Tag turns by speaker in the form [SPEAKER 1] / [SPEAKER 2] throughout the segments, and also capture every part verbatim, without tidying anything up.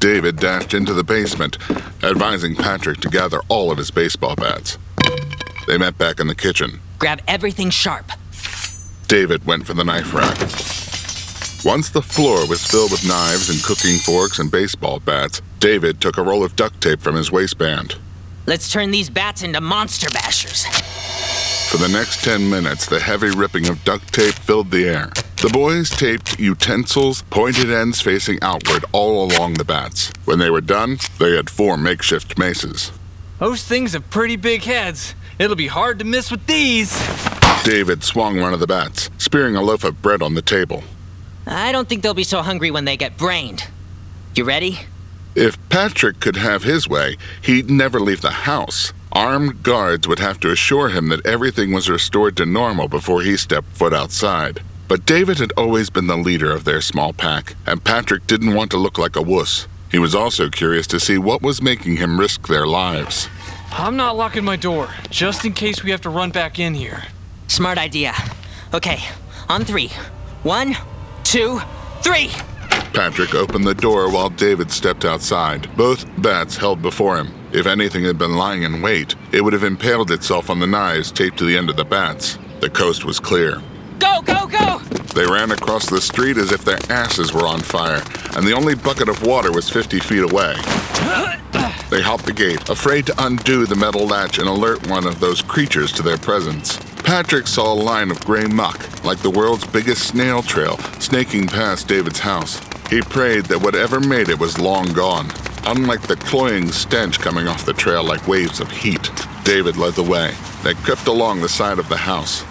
[SPEAKER 1] David dashed into the basement, advising Patrick to gather all of his baseball bats. They met back in the kitchen.
[SPEAKER 2] Grab everything sharp.
[SPEAKER 1] David went for the knife rack. Once the floor was filled with knives and cooking forks and baseball bats, David took a roll of duct tape from his waistband.
[SPEAKER 2] Let's turn these bats into monster bashers.
[SPEAKER 1] For the next ten minutes, the heavy ripping of duct tape filled the air. The boys taped utensils, pointed ends facing outward all along the bats. When they were done, they had four makeshift maces.
[SPEAKER 3] Those things have pretty big heads. It'll be hard to miss with these.
[SPEAKER 1] David swung one of the bats, spearing a loaf of bread on the table.
[SPEAKER 2] I don't think they'll be so hungry when they get brained. You ready?
[SPEAKER 1] If Patrick could have his way, he'd never leave the house. Armed guards would have to assure him that everything was restored to normal before he stepped foot outside. But David had always been the leader of their small pack, and Patrick didn't want to look like a wuss. He was also curious to see what was making him risk their lives.
[SPEAKER 3] I'm not locking my door, just in case we have to run back in here.
[SPEAKER 2] Smart idea. Okay, on three. One, two, three!
[SPEAKER 1] Patrick opened the door while David stepped outside, both bats held before him. If anything had been lying in wait, it would have impaled itself on the knives taped to the end of the bats. The coast was clear.
[SPEAKER 2] Go, go, go!
[SPEAKER 1] They ran across the street as if their asses were on fire, and the only bucket of water was fifty feet away. They hopped the gate, afraid to undo the metal latch and alert one of those creatures to their presence. Patrick saw a line of gray muck, like the world's biggest snail trail, snaking past David's house. He prayed that whatever made it was long gone, unlike the cloying stench coming off the trail like waves of heat. David led the way. They crept along the side of the house,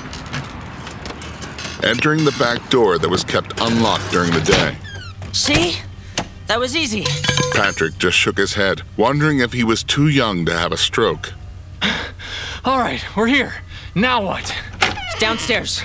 [SPEAKER 1] entering the back door that was kept unlocked during the day.
[SPEAKER 2] See? That was easy.
[SPEAKER 1] Patrick just shook his head, wondering if he was too young to have a stroke.
[SPEAKER 3] All right, we're here. Now what?
[SPEAKER 2] It's downstairs.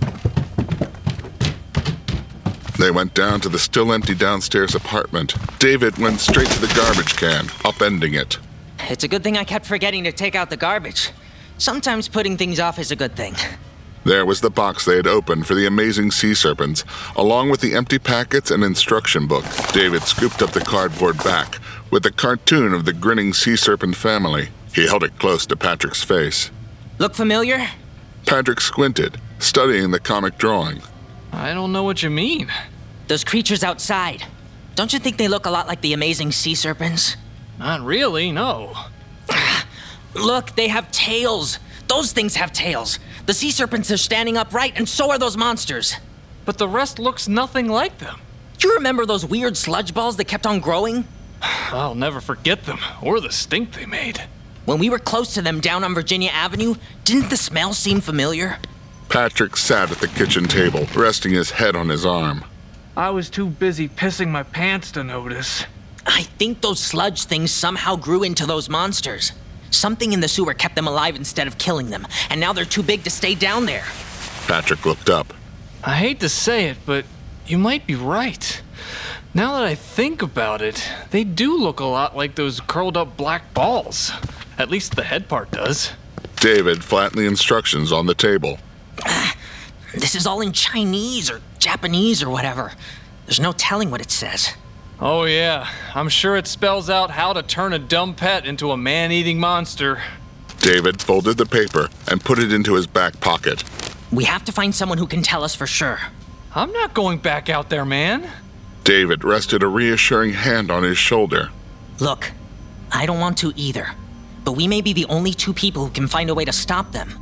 [SPEAKER 1] They went down to the still empty downstairs apartment. David went straight to the garbage can, upending it.
[SPEAKER 2] It's a good thing I kept forgetting to take out the garbage. Sometimes putting things off is a good thing.
[SPEAKER 1] There was the box they had opened for the amazing sea serpents, along with the empty packets and instruction book. David scooped up the cardboard back with a cartoon of the grinning sea serpent family. He held it close to Patrick's face.
[SPEAKER 2] Look familiar?
[SPEAKER 1] Patrick squinted, studying the comic drawing.
[SPEAKER 3] I don't know what you mean.
[SPEAKER 2] Those creatures outside. Don't you think they look a lot like the amazing sea serpents?
[SPEAKER 3] Not really, no.
[SPEAKER 2] Look, they have tails. Those things have tails. The sea serpents are standing upright, and so are those monsters.
[SPEAKER 3] But the rest looks nothing like them.
[SPEAKER 2] Do you remember those weird sludge balls that kept on growing?
[SPEAKER 3] I'll never forget them, or the stink they made.
[SPEAKER 2] When we were close to them down on Virginia Avenue, didn't the smell seem familiar?
[SPEAKER 1] Patrick sat at the kitchen table, resting his head on his arm.
[SPEAKER 3] I was too busy pissing my pants to notice.
[SPEAKER 2] I think those sludge things somehow grew into those monsters. Something in the sewer kept them alive instead of killing them, and now they're too big to stay down there.
[SPEAKER 1] Patrick looked up.
[SPEAKER 3] I hate to say it, but you might be right. Now that I think about it, they do look a lot like those curled up black balls. At least the head part does.
[SPEAKER 1] David flattened the instructions on the table.
[SPEAKER 2] Uh, this is all in Chinese or Japanese or whatever. There's no telling what it says.
[SPEAKER 3] Oh yeah, I'm sure it spells out how to turn a dumb pet into a man-eating monster.
[SPEAKER 1] David folded the paper and put it into his back pocket.
[SPEAKER 2] We have to find someone who can tell us for sure.
[SPEAKER 3] I'm not going back out there, man.
[SPEAKER 1] David rested a reassuring hand on his shoulder.
[SPEAKER 2] Look, I don't want to either, but we may be the only two people who can find a way to stop them.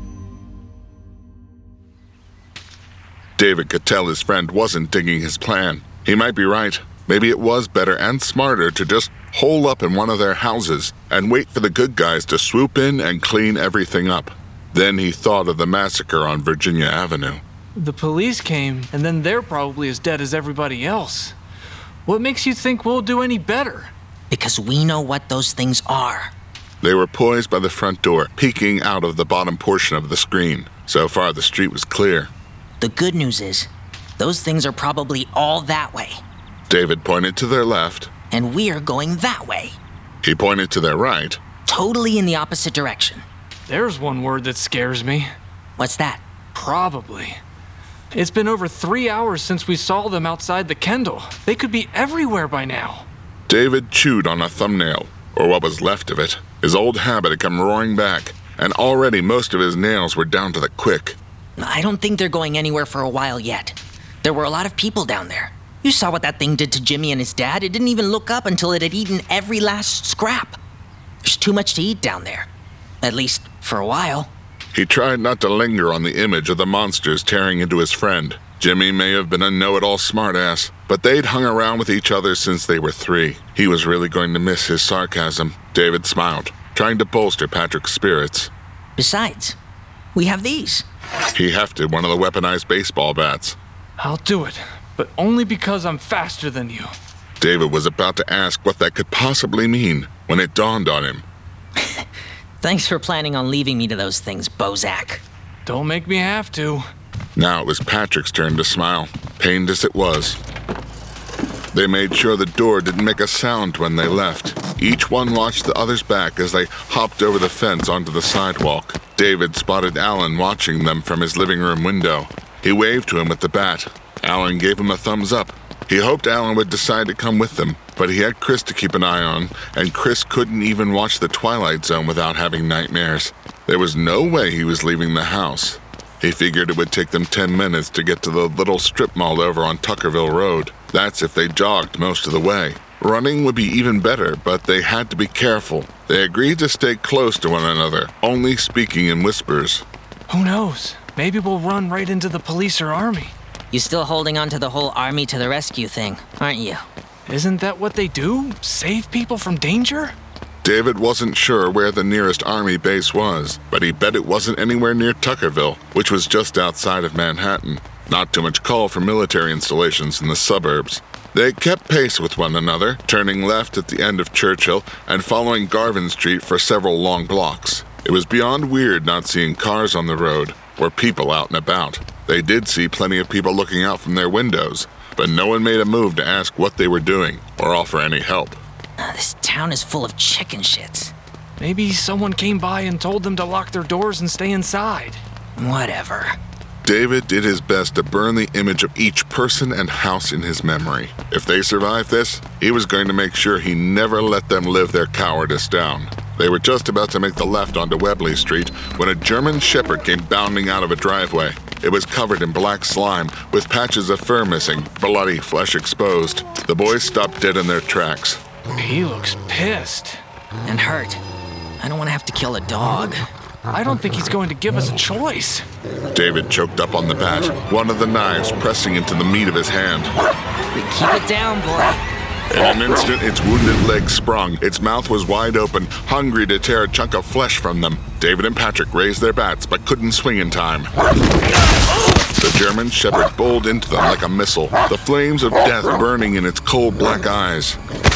[SPEAKER 1] David could tell his friend wasn't digging his plan. He might be right. Maybe it was better and smarter to just hole up in one of their houses and wait for the good guys to swoop in and clean everything up. Then he thought of the massacre on Virginia Avenue.
[SPEAKER 3] The police came, and then they're probably as dead as everybody else. What makes you think we'll do any better?
[SPEAKER 2] Because we know what those things are.
[SPEAKER 1] They were poised by the front door, peeking out of the bottom portion of the screen. So far, the street was clear.
[SPEAKER 2] The good news is, those things are probably all that way.
[SPEAKER 1] David pointed to their left.
[SPEAKER 2] And we're going that way.
[SPEAKER 1] He pointed to their right.
[SPEAKER 2] Totally in the opposite direction.
[SPEAKER 3] There's one word that scares me.
[SPEAKER 2] What's that?
[SPEAKER 3] Probably. It's been over three hours since we saw them outside the Kendall. They could be everywhere by now.
[SPEAKER 1] David chewed on a thumbnail, or what was left of it. His old habit had come roaring back, and already most of his nails were down to the quick.
[SPEAKER 2] I don't think they're going anywhere for a while yet. There were a lot of people down there. You saw what that thing did to Jimmy and his dad. It didn't even look up until it had eaten every last scrap. There's too much to eat down there. At least, for a while.
[SPEAKER 1] He tried not to linger on the image of the monsters tearing into his friend. Jimmy may have been a know-it-all smartass, but they'd hung around with each other since they were three. He was really going to miss his sarcasm. David smiled, trying to bolster Patrick's spirits.
[SPEAKER 2] Besides, we have these.
[SPEAKER 1] He hefted one of the weaponized baseball bats.
[SPEAKER 3] I'll do it, but only because I'm faster than you.
[SPEAKER 1] David was about to ask what that could possibly mean when it dawned on him.
[SPEAKER 2] Thanks for planning on leaving me to those things, Bozak.
[SPEAKER 3] Don't make me have to.
[SPEAKER 1] Now it was Patrick's turn to smile, pained as it was. They made sure the door didn't make a sound when they left. Each one watched the other's back as they hopped over the fence onto the sidewalk. David spotted Alan watching them from his living room window. He waved to him with the bat. Alan gave him a thumbs up. He hoped Alan would decide to come with them, but he had Chris to keep an eye on, and Chris couldn't even watch The Twilight Zone without having nightmares. There was no way he was leaving the house. He figured it would take them ten minutes to get to the little strip mall over on Tuckerville Road. That's if they jogged most of the way. Running would be even better, but they had to be careful. They agreed to stay close to one another, only speaking in whispers.
[SPEAKER 3] Who knows? Maybe we'll run right into the police or army.
[SPEAKER 2] You still holding on to the whole army to the rescue thing, aren't you?
[SPEAKER 3] Isn't that what they do? Save people from danger?
[SPEAKER 1] David wasn't sure where the nearest army base was, but he bet it wasn't anywhere near Tuckerville, which was just outside of Manhattan. Not too much call for military installations in the suburbs. They kept pace with one another, turning left at the end of Churchill and following Garvin Street for several long blocks. It was beyond weird not seeing cars on the road or people out and about. They did see plenty of people looking out from their windows, but no one made a move to ask what they were doing or offer any help.
[SPEAKER 2] Uh, this town is full of chicken shits.
[SPEAKER 3] Maybe someone came by and told them to lock their doors and stay inside.
[SPEAKER 2] Whatever.
[SPEAKER 1] David did his best to burn the image of each person and house in his memory. If they survived this, he was going to make sure he never let them live their cowardice down. They were just about to make the left onto Webley Street when a German Shepherd came bounding out of a driveway. It was covered in black slime, with patches of fur missing, bloody flesh exposed. The boys stopped dead in their tracks.
[SPEAKER 3] He looks pissed.
[SPEAKER 2] And hurt. I don't want to have to kill a dog.
[SPEAKER 3] I don't think he's going to give us a choice.
[SPEAKER 1] David choked up on the bat, one of the knives pressing into the meat of his hand.
[SPEAKER 2] Keep it down, boy.
[SPEAKER 1] In an instant, its wounded leg sprung. Its mouth was wide open, hungry to tear a chunk of flesh from them. David and Patrick raised their bats, but couldn't swing in time. The German Shepherd bowled into them like a missile, the flames of death burning in its cold black eyes.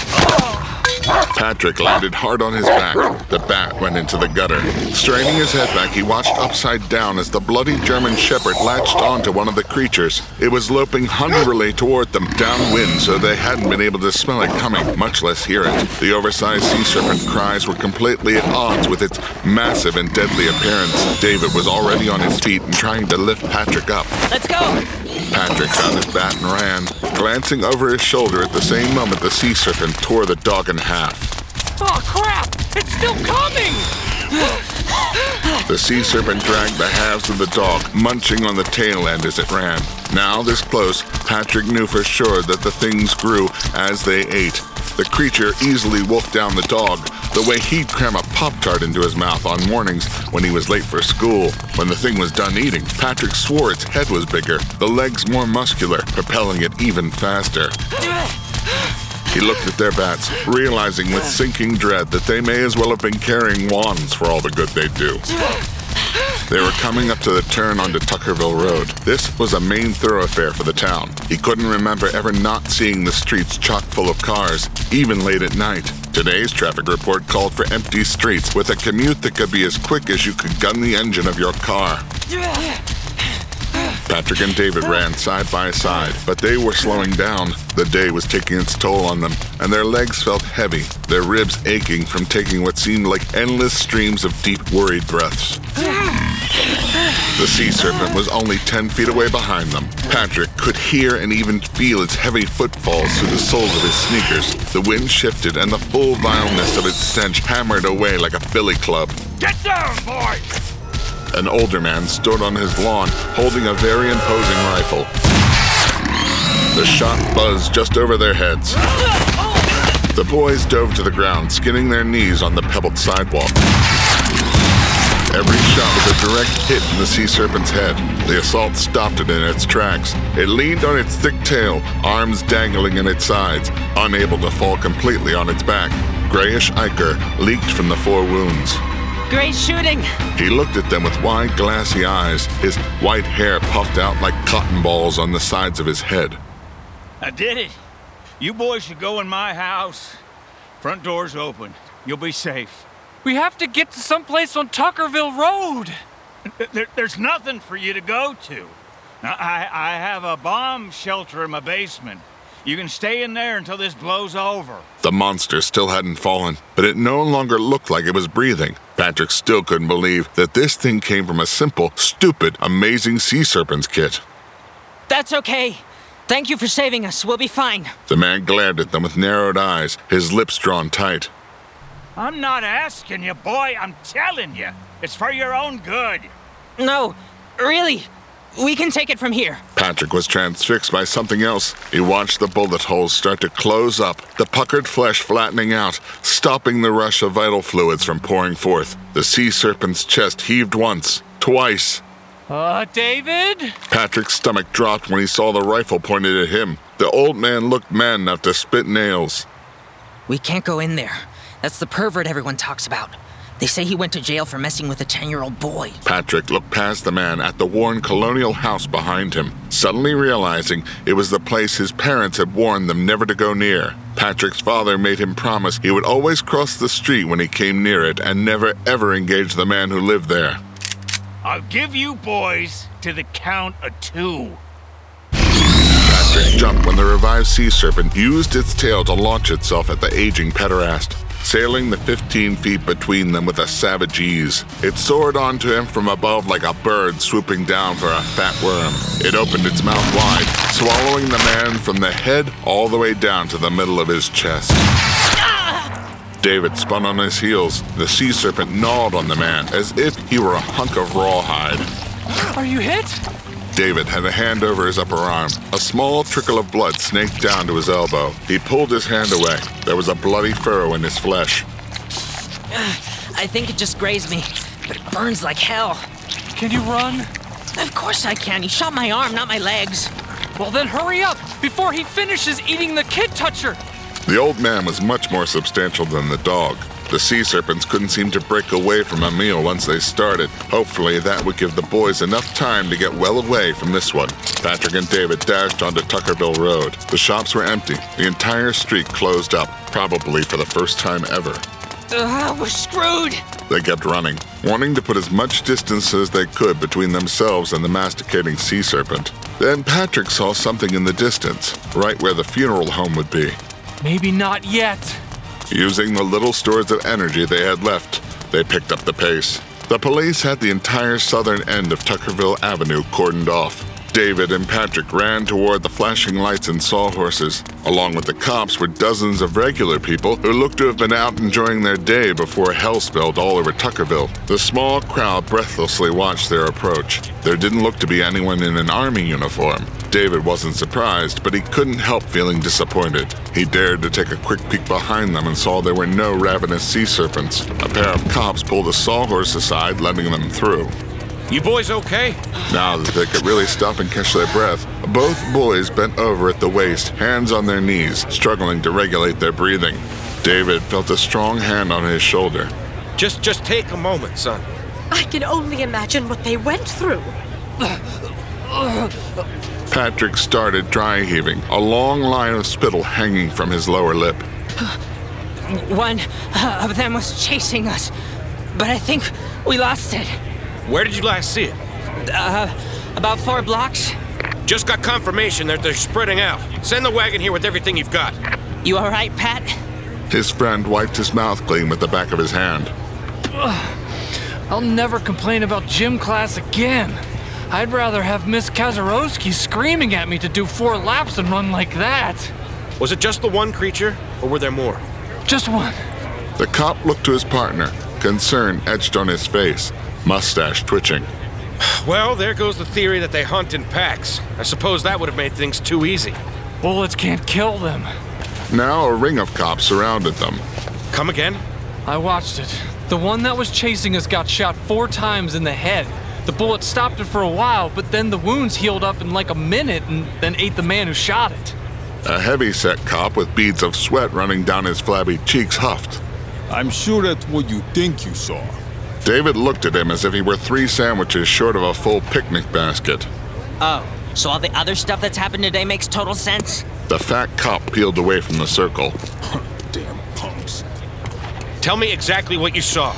[SPEAKER 1] Patrick landed hard on his back. The bat went into the gutter. Straining his head back, he watched upside down as the bloody German Shepherd latched onto one of the creatures. It was loping hungrily toward them, downwind, so they hadn't been able to smell it coming, much less hear it. The oversized sea serpent cries were completely at odds with its massive and deadly appearance. David was already on his feet and trying to lift Patrick up.
[SPEAKER 2] Let's go!
[SPEAKER 1] Patrick got his bat and ran, glancing over his shoulder at the same moment the sea serpent tore the dog in half.
[SPEAKER 3] Oh, crap! It's still coming!
[SPEAKER 1] The sea serpent dragged the halves of the dog, munching on the tail end as it ran. Now, this close, Patrick knew for sure that the things grew as they ate. The creature easily wolfed down the dog, the way he'd cram a Pop-Tart into his mouth on mornings when he was late for school. When the thing was done eating, Patrick swore its head was bigger, the legs more muscular, propelling it even faster. He looked at their bats, realizing with sinking dread that they may as well have been carrying wands for all the good they'd do. They were coming up to the turn onto Tuckerville Road. This was a main thoroughfare for the town. He couldn't remember ever not seeing the streets chock full of cars, even late at night. Today's traffic report called for empty streets with a commute that could be as quick as you could gun the engine of your car. Patrick and David ran side by side, but they were slowing down. The day was taking its toll on them, and their legs felt heavy, their ribs aching from taking what seemed like endless streams of deep, worried breaths. The sea serpent was only ten feet away behind them. Patrick could hear and even feel its heavy footfalls through the soles of his sneakers. The wind shifted, and the full vileness of its stench hammered away like a billy club.
[SPEAKER 4] Get down, boy!
[SPEAKER 1] An older man stood on his lawn, holding a very imposing rifle. The shot buzzed just over their heads. The boys dove to the ground, skinning their knees on the pebbled sidewalk. Every shot was a direct hit in the sea serpent's head. The assault stopped it in its tracks. It leaned on its thick tail, arms dangling in its sides, unable to fall completely on its back. Grayish ichor leaked from the four wounds.
[SPEAKER 2] Great shooting!
[SPEAKER 1] He looked at them with wide, glassy eyes, his white hair puffed out like cotton balls on the sides of his head.
[SPEAKER 4] I did it. You boys should go in my house. Front door's open. You'll be safe.
[SPEAKER 3] We have to get to someplace on Tuckerville Road.
[SPEAKER 4] There, there's nothing for you to go to. Now, I, I have a bomb shelter in my basement. You can stay in there until this blows over.
[SPEAKER 1] The monster still hadn't fallen, but it no longer looked like it was breathing. Patrick still couldn't believe that this thing came from a simple, stupid, amazing sea serpent's kit.
[SPEAKER 2] That's okay. Thank you for saving us. We'll be fine.
[SPEAKER 1] The man glared at them with narrowed eyes, his lips drawn tight.
[SPEAKER 4] I'm not asking you, boy. I'm telling you. It's for your own good.
[SPEAKER 2] No, really. We can take it from here.
[SPEAKER 1] Patrick was transfixed by something else. He watched the bullet holes start to close up, the puckered flesh flattening out, stopping the rush of vital fluids from pouring forth. The sea serpent's chest heaved once, twice.
[SPEAKER 3] Uh, David?
[SPEAKER 1] Patrick's stomach dropped when he saw the rifle pointed at him. The old man looked man enough to spit nails.
[SPEAKER 2] We can't go in there. That's the pervert everyone talks about. They say he went to jail for messing with a ten-year-old boy.
[SPEAKER 1] Patrick looked past the man at the worn colonial house behind him, suddenly realizing it was the place his parents had warned them never to go near. Patrick's father made him promise he would always cross the street when he came near it and never ever engage the man who lived there.
[SPEAKER 4] I'll give you boys to the count of two.
[SPEAKER 1] Patrick jumped when the revived sea serpent used its tail to launch itself at the aging pederast, sailing the fifteen feet between them with a savage ease. It soared onto him from above like a bird swooping down for a fat worm. It opened its mouth wide, swallowing the man from the head all the way down to the middle of his chest. David spun on his heels. The sea serpent gnawed on the man as if he were a hunk of rawhide.
[SPEAKER 3] Are you hit?
[SPEAKER 1] David had a hand over his upper arm. A small trickle of blood snaked down to his elbow. He pulled his hand away. There was a bloody furrow in his flesh.
[SPEAKER 2] I think it just grazed me, but it burns like hell.
[SPEAKER 3] Can you run?
[SPEAKER 2] Of course I can. He shot my arm, not my legs.
[SPEAKER 3] Well, then hurry up before he finishes eating the kid toucher.
[SPEAKER 1] The old man was much more substantial than the dog. The sea serpents couldn't seem to break away from a meal once they started. Hopefully that would give the boys enough time to get well away from this one. Patrick and David dashed onto Tuckerville Road. The shops were empty. The entire street closed up, probably for the first time ever.
[SPEAKER 2] Ugh, we're screwed.
[SPEAKER 1] They kept running, wanting to put as much distance as they could between themselves and the masticating sea serpent. Then Patrick saw something in the distance, right where the funeral home would be.
[SPEAKER 3] Maybe not yet.
[SPEAKER 1] Using the little stores of energy they had left, they picked up the pace. The police had the entire southern end of Tuckerville Avenue cordoned off. David and Patrick ran toward the flashing lights and sawhorses. Along with the cops were dozens of regular people who looked to have been out enjoying their day before hell spilled all over Tuckerville. The small crowd breathlessly watched their approach. There didn't look to be anyone in an army uniform. David wasn't surprised, but he couldn't help feeling disappointed. He dared to take a quick peek behind them and saw there were no ravenous sea serpents. A pair of cops pulled a sawhorse aside, letting them through.
[SPEAKER 5] You boys okay?
[SPEAKER 1] Now that they could really stop and catch their breath, both boys bent over at the waist, hands on their knees, struggling to regulate their breathing. David felt a strong hand on his shoulder.
[SPEAKER 5] Just just take a moment, son.
[SPEAKER 6] I can only imagine what they went through.
[SPEAKER 1] Patrick started dry heaving, a long line of spittle hanging from his lower lip.
[SPEAKER 2] One of them was chasing us, but I think we lost it.
[SPEAKER 5] Where did you last see it?
[SPEAKER 2] Uh, About four blocks.
[SPEAKER 5] Just got confirmation that they're spreading out. Send the wagon here with everything you've got.
[SPEAKER 2] You all right, Pat?
[SPEAKER 1] His friend wiped his mouth clean with the back of his hand.
[SPEAKER 3] I'll never complain about gym class again. I'd rather have Miss Kazarowski screaming at me to do four laps than run like that.
[SPEAKER 5] Was it just the one creature, or were there more?
[SPEAKER 3] Just one.
[SPEAKER 1] The cop looked to his partner, concern etched on his face, mustache twitching.
[SPEAKER 5] Well, there goes the theory that they hunt in packs. I suppose that would have made things too easy.
[SPEAKER 3] Bullets can't kill them.
[SPEAKER 1] Now a ring of cops surrounded them.
[SPEAKER 5] Come again?
[SPEAKER 3] I watched it. The one that was chasing us got shot four times in the head. The bullet stopped it for a while, but then the wounds healed up in like a minute and then ate the man who shot it.
[SPEAKER 1] A heavy-set cop with beads of sweat running down his flabby cheeks huffed.
[SPEAKER 7] I'm sure that's what you think you saw.
[SPEAKER 1] David looked at him as if he were three sandwiches short of a full picnic basket.
[SPEAKER 2] Oh, so all the other stuff that's happened today makes total sense?
[SPEAKER 1] The fat cop peeled away from the circle.
[SPEAKER 7] Damn punks.
[SPEAKER 5] Tell me exactly what you saw.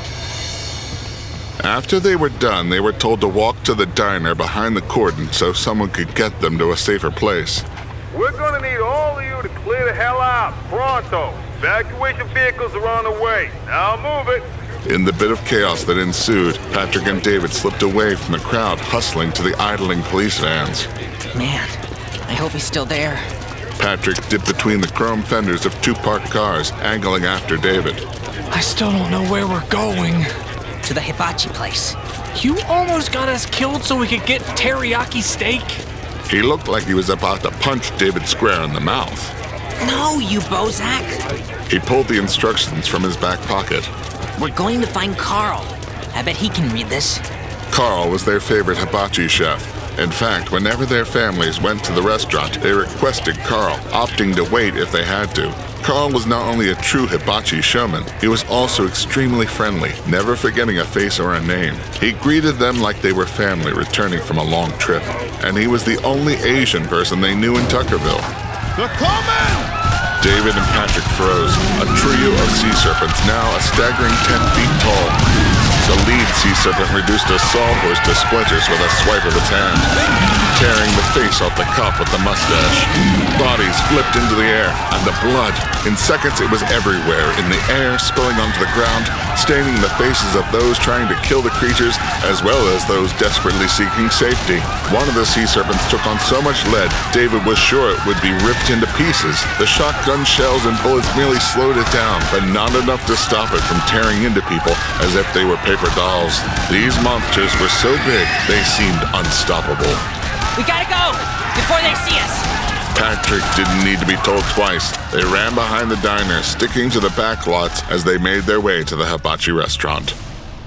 [SPEAKER 1] After they were done, they were told to walk to the diner behind the cordon so someone could get them to a safer place.
[SPEAKER 8] We're gonna need all of you to clear the hell out, pronto. Evacuation vehicles are on the way. Now move it.
[SPEAKER 1] In the bit of chaos that ensued, Patrick and David slipped away from the crowd hustling to the idling police vans.
[SPEAKER 2] Man, I hope he's still there.
[SPEAKER 1] Patrick dipped between the chrome fenders of two parked cars, angling after David.
[SPEAKER 3] I still don't know where we're going.
[SPEAKER 2] To the hibachi place.
[SPEAKER 3] You almost got us killed so we could get teriyaki steak.
[SPEAKER 1] He looked like he was about to punch David square in the mouth.
[SPEAKER 2] No, you Bozak.
[SPEAKER 1] He pulled the instructions from his back pocket.
[SPEAKER 2] We're going to find Carl. I bet he can read this.
[SPEAKER 1] Carl was their favorite hibachi chef. In fact, whenever their families went to the restaurant, they requested Carl, opting to wait if they had to. Carl was not only a true hibachi showman, he was also extremely friendly, never forgetting a face or a name. He greeted them like they were family returning from a long trip, and he was the only Asian person they knew in Tuckerville.
[SPEAKER 7] They're coming!
[SPEAKER 1] David and Patrick froze, a trio of sea serpents now a staggering ten feet tall. The lead sea serpent reduced a sawhorse to splinters with a swipe of its hand, tearing the face off the cop with the mustache. Bodies flipped into the air, and the blood. In seconds, it was everywhere, in the air, spilling onto the ground, staining the faces of those trying to kill the creatures, as well as those desperately seeking safety. One of the sea serpents took on so much lead, David was sure it would be ripped into pieces. The shotgun shells and bullets merely slowed it down, but not enough to stop it from tearing into people as if they were paper dolls. These monsters were so big, they seemed unstoppable.
[SPEAKER 2] We gotta go before they see us.
[SPEAKER 1] Patrick didn't need to be told twice. They ran behind the diner, sticking to the back lots as they made their way to the hibachi restaurant.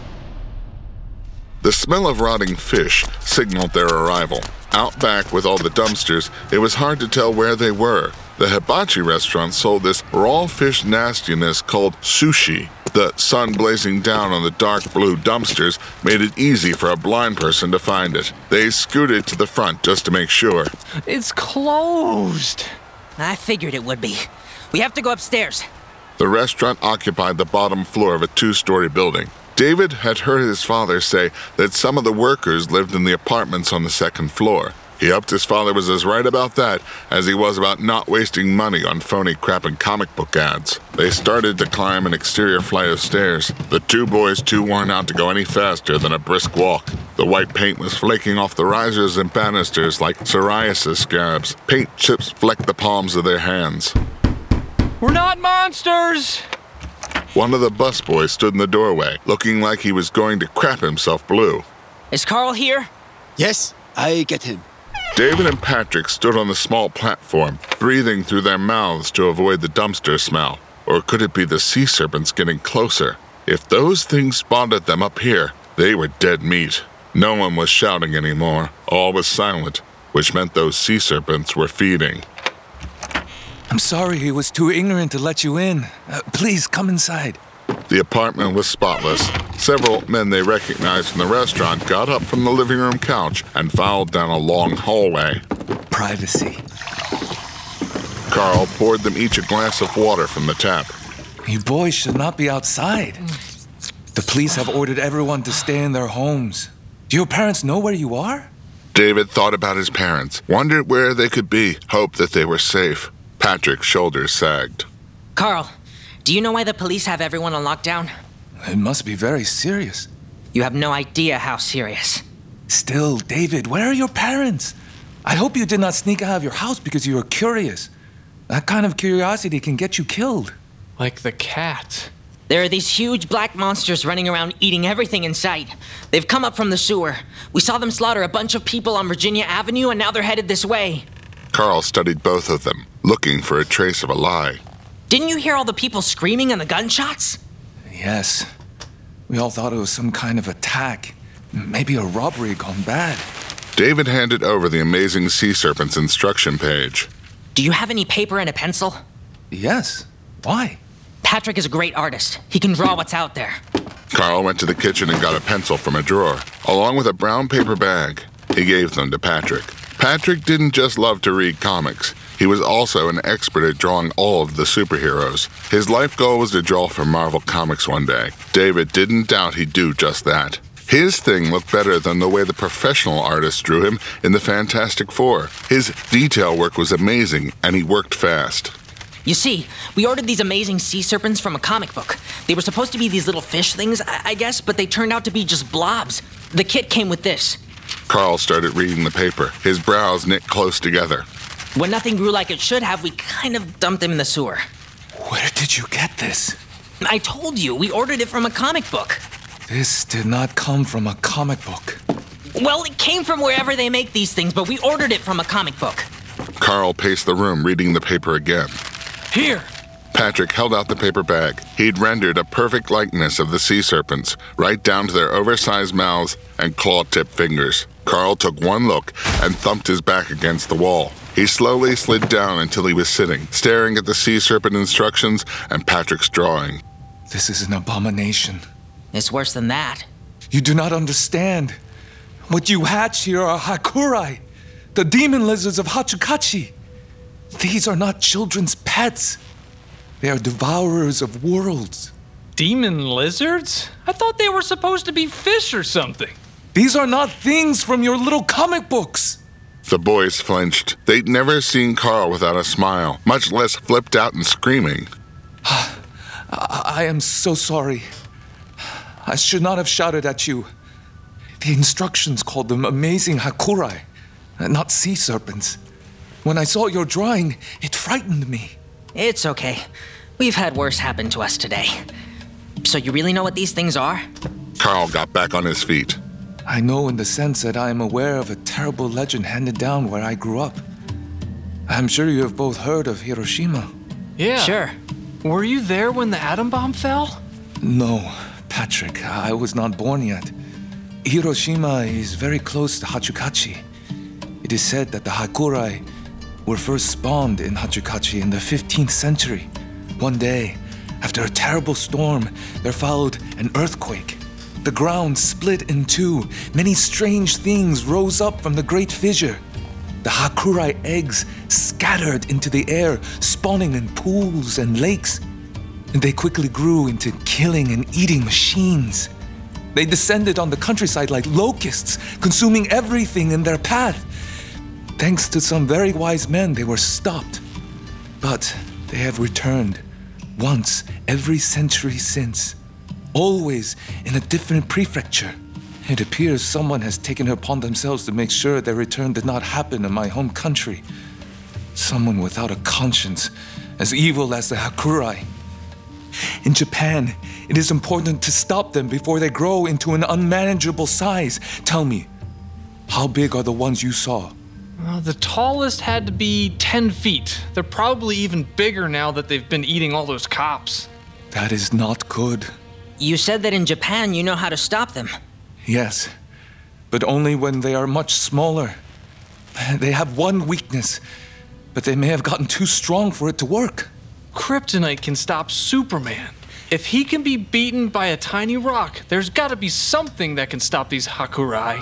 [SPEAKER 1] The smell of rotting fish signaled their arrival. Out back with all the dumpsters, it was hard to tell where they were. The hibachi restaurant sold this raw fish nastiness called sushi. The sun blazing down on the dark blue dumpsters made it easy for a blind person to find it. They scooted to the front just to make sure.
[SPEAKER 3] It's closed.
[SPEAKER 2] I figured it would be. We have to go upstairs.
[SPEAKER 1] The restaurant occupied the bottom floor of a two-story building. David had heard his father say that some of the workers lived in the apartments on the second floor. He hoped his father was as right about that as he was about not wasting money on phony crap and comic book ads. They started to climb an exterior flight of stairs, the two boys too worn out to go any faster than a brisk walk. The white paint was flaking off the risers and banisters like psoriasis scabs. Paint chips flecked the palms of their hands.
[SPEAKER 3] We're not monsters!
[SPEAKER 1] One of the busboys stood in the doorway, looking like he was going to crap himself blue.
[SPEAKER 2] Is Carl here?
[SPEAKER 9] Yes, I get him.
[SPEAKER 1] David and Patrick stood on the small platform, breathing through their mouths to avoid the dumpster smell. Or could it be the sea serpents getting closer? If those things spotted them up here, they were dead meat. No one was shouting anymore. All was silent, which meant those sea serpents were feeding.
[SPEAKER 10] I'm sorry he was too ignorant to let you in. Uh, please, come inside.
[SPEAKER 1] The apartment was spotless. Several men they recognized from the restaurant got up from the living room couch and filed down a long hallway.
[SPEAKER 10] Privacy.
[SPEAKER 1] Carl poured them each a glass of water from the tap.
[SPEAKER 10] You boys should not be outside. The police have ordered everyone to stay in their homes. Do your parents know where you are?
[SPEAKER 1] David thought about his parents, wondered where they could be, hoped that they were safe. Patrick's shoulders sagged.
[SPEAKER 2] Carl, do you know why the police have everyone on lockdown?
[SPEAKER 10] It must be very serious.
[SPEAKER 2] You have no idea how serious.
[SPEAKER 10] Still, David, where are your parents? I hope you did not sneak out of your house because you were curious. That kind of curiosity can get you killed.
[SPEAKER 3] Like the cat.
[SPEAKER 2] There are these huge black monsters running around eating everything in sight. They've come up from the sewer. We saw them slaughter a bunch of people on Virginia Avenue, and now they're headed this way.
[SPEAKER 1] Carl studied both of them, looking for a trace of a lie.
[SPEAKER 2] Didn't you hear all the people screaming and the gunshots?
[SPEAKER 10] Yes. We all thought it was some kind of attack. Maybe a robbery gone bad.
[SPEAKER 1] David handed over the Amazing Sea Serpent's instruction page.
[SPEAKER 2] Do you have any paper and a pencil?
[SPEAKER 10] Yes. Why?
[SPEAKER 2] Patrick is a great artist. He can draw what's out there.
[SPEAKER 1] Carl went to the kitchen and got a pencil from a drawer, along with a brown paper bag. He gave them to Patrick. Patrick didn't just love to read comics. He was also an expert at drawing all of the superheroes. His life goal was to draw for Marvel Comics one day. David didn't doubt he'd do just that. His thing looked better than the way the professional artists drew him in the Fantastic Four. His detail work was amazing, and he worked fast.
[SPEAKER 2] You see, we ordered these amazing sea serpents from a comic book. They were supposed to be these little fish things, I, I guess, but they turned out to be just blobs. The kit came with this.
[SPEAKER 1] Carl started reading the paper, his brows knit close together.
[SPEAKER 2] When nothing grew like it should have, we kind of dumped them in the sewer.
[SPEAKER 10] Where did you get this?
[SPEAKER 2] I told you, we ordered it from a comic book.
[SPEAKER 10] This did not come from a comic book.
[SPEAKER 2] Well, it came from wherever they make these things, but we ordered it from a comic book.
[SPEAKER 1] Carl paced the room, reading the paper again.
[SPEAKER 3] Here!
[SPEAKER 1] Patrick held out the paper bag. He'd rendered a perfect likeness of the sea serpents, right down to their oversized mouths and claw-tipped fingers. Carl took one look and thumped his back against the wall. He slowly slid down until he was sitting, staring at the sea serpent instructions and Patrick's drawing.
[SPEAKER 10] This is an abomination.
[SPEAKER 2] It's worse than that.
[SPEAKER 10] You do not understand. What you hatch here are Hakurai, the demon lizards of Hachukachi. These are not children's pets. They are devourers of worlds.
[SPEAKER 3] Demon lizards? I thought they were supposed to be fish or something.
[SPEAKER 10] These are not things from your little comic books.
[SPEAKER 1] The boys flinched. They'd never seen Carl without a smile, much less flipped out and screaming.
[SPEAKER 10] I, I am so sorry. I should not have shouted at you. The instructions called them amazing Hakurai, not sea serpents. When I saw your drawing, it frightened me.
[SPEAKER 2] It's okay. We've had worse happen to us today. So you really know what these things are?
[SPEAKER 1] Carl got back on his feet.
[SPEAKER 10] I know in the sense that I am aware of a terrible legend handed down where I grew up. I'm sure you have both heard of Hiroshima.
[SPEAKER 3] Yeah.
[SPEAKER 2] Sure.
[SPEAKER 3] Were you there when the atom bomb fell?
[SPEAKER 10] No, Patrick, I was not born yet. Hiroshima is very close to Hachukachi. It is said that the Hakurai were first spawned in Hachukachi in the fifteenth century. One day, after a terrible storm, there followed an earthquake. The ground split in two. Many strange things rose up from the great fissure. The Hakurai eggs scattered into the air, spawning in pools and lakes. And they quickly grew into killing and eating machines. They descended on the countryside like locusts, consuming everything in their path. Thanks to some very wise men, they were stopped. But they have returned once every century since, always in a different prefecture. It appears someone has taken it upon themselves to make sure their return did not happen in my home country. Someone without a conscience, as evil as the Hakurai. In Japan, it is important to stop them before they grow into an unmanageable size. Tell me, how big are the ones you saw?
[SPEAKER 3] Uh, the tallest had to be ten feet. They're probably even bigger now that they've been eating all those cops.
[SPEAKER 10] That is not good.
[SPEAKER 2] You said that in Japan you know how to stop them.
[SPEAKER 10] Yes, but only when they are much smaller. They have one weakness, but they may have gotten too strong for it to work.
[SPEAKER 3] Kryptonite can stop Superman. If he can be beaten by a tiny rock, there's gotta be something that can stop these Hakurai.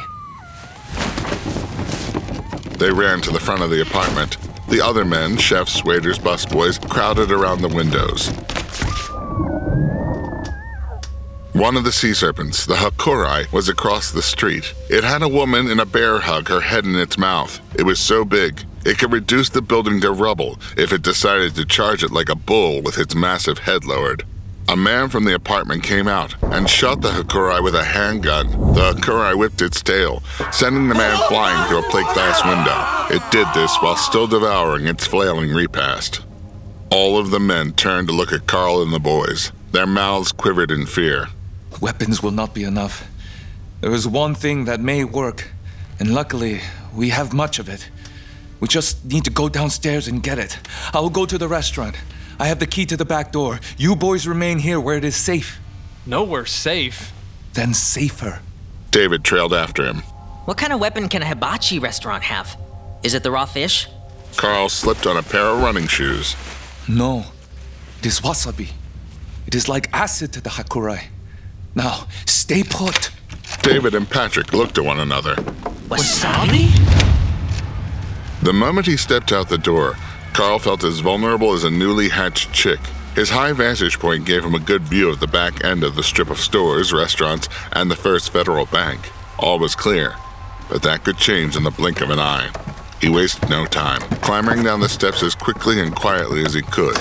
[SPEAKER 1] They ran to the front of the apartment. The other men, chefs, waiters, busboys, crowded around the windows. One of the sea serpents, the Hakurai, was across the street. It had a woman in a bear hug, her head in its mouth. It was so big, it could reduce the building to rubble if it decided to charge it like a bull with its massive head lowered. A man from the apartment came out and shot the Hakurai with a handgun. The Hakurai whipped its tail, sending the man flying through a plate glass window. It did this while still devouring its flailing repast. All of the men turned to look at Carl and the boys. Their mouths quivered in fear.
[SPEAKER 10] Weapons will not be enough. There is one thing that may work, and luckily, we have much of it. We just need to go downstairs and get it. I will go to the restaurant. I have the key to the back door. You boys remain here where it is safe.
[SPEAKER 3] Nowhere safe.
[SPEAKER 10] Then safer.
[SPEAKER 1] David trailed after him.
[SPEAKER 2] What kind of weapon can a hibachi restaurant have? Is it the raw fish?
[SPEAKER 1] Carl slipped on a pair of running shoes.
[SPEAKER 10] No. It is wasabi. It is like acid to the Hakurai. Now, stay put.
[SPEAKER 1] David and Patrick looked at one another.
[SPEAKER 2] Wasabi?
[SPEAKER 1] The moment he stepped out the door, Carl felt as vulnerable as a newly hatched chick. His high vantage point gave him a good view of the back end of the strip of stores, restaurants, and the First Federal Bank. All was clear, but that could change in the blink of an eye. He wasted no time, clambering down the steps as quickly and quietly as he could.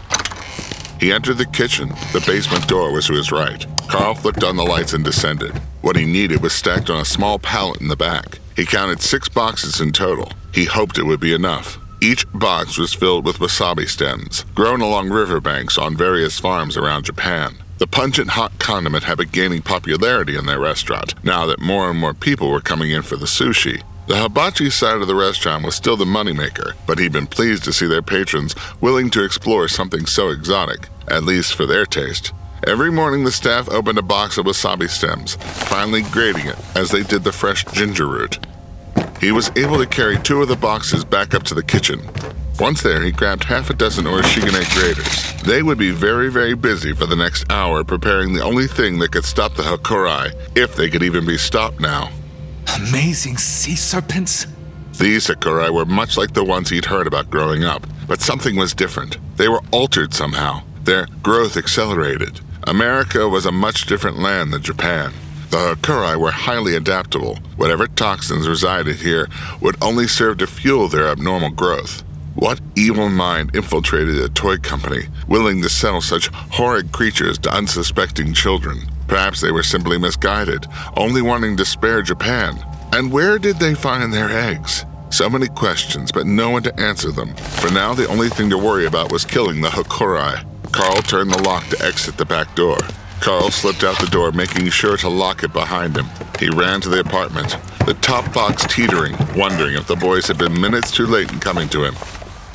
[SPEAKER 1] He entered the kitchen. The basement door was to his right. Carl flicked on the lights and descended. What he needed was stacked on a small pallet in the back. He counted six boxes in total. He hoped it would be enough. Each box was filled with wasabi stems, grown along riverbanks on various farms around Japan. The pungent hot condiment had been gaining popularity in their restaurant, now that more and more people were coming in for the sushi. The hibachi side of the restaurant was still the moneymaker, but he'd been pleased to see their patrons willing to explore something so exotic, at least for their taste. Every morning the staff opened a box of wasabi stems, finally grating it as they did the fresh ginger root. He was able to carry two of the boxes back up to the kitchen. Once there, he grabbed half a dozen Orishigane graters. They would be very, very busy for the next hour preparing the only thing that could stop the Hakurai, if they could even be stopped now.
[SPEAKER 10] Amazing sea serpents.
[SPEAKER 1] These Hakurai were much like the ones he'd heard about growing up, but something was different. They were altered somehow. Their growth accelerated. America was a much different land than Japan. The Hakurai were highly adaptable. Whatever toxins resided here would only serve to fuel their abnormal growth. What evil mind infiltrated a toy company, willing to sell such horrid creatures to unsuspecting children? Perhaps they were simply misguided, only wanting to spare Japan. And where did they find their eggs? So many questions, but no one to answer them. For now, the only thing to worry about was killing the Hakurai. Carl turned the lock to exit the back door. Carl slipped out the door, making sure to lock it behind him. He ran to the apartment, the top box teetering, wondering if the boys had been minutes too late in coming to him.